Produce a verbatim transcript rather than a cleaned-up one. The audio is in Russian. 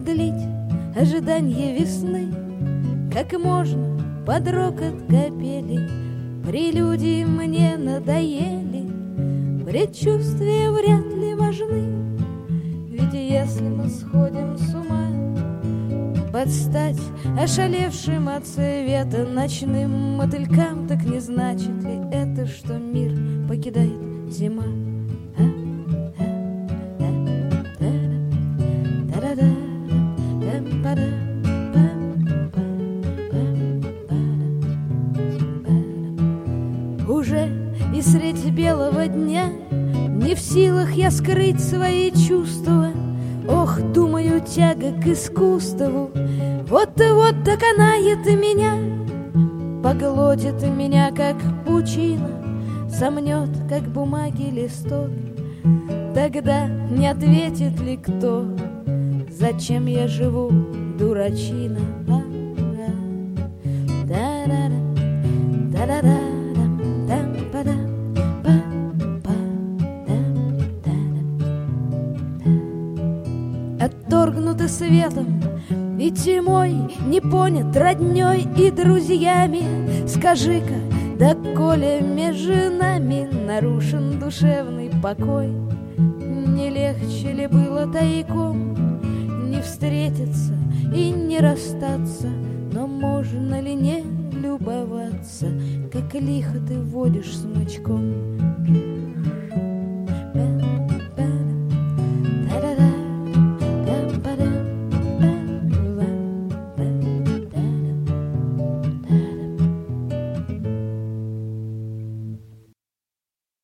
продлить ожидание весны, как можно под рокот капели. Прелюдии мне надоели, предчувствия вряд ли важны. Ведь если мы сходим с ума под стать ошалевшим от света ночным мотылькам, так не значит ли это, что мир покидает зима? Уже и средь белого дня не в силах я скрыть свои чувства. Ох, думаю, тяга к искусству вот-вот доконает меня, поглотит меня, как пучина, сомнет, как бумаги листок. Тогда не ответит ли кто, зачем я живу, дурачина? Отторгнуты светом и тьмой, не понят родней и друзьями. Скажи-ка, да коли между нами нарушен душевный покой, не легче ли было тайком не встретиться и не расстаться? Но можно ли не любоваться, как лихо ты водишь смычком?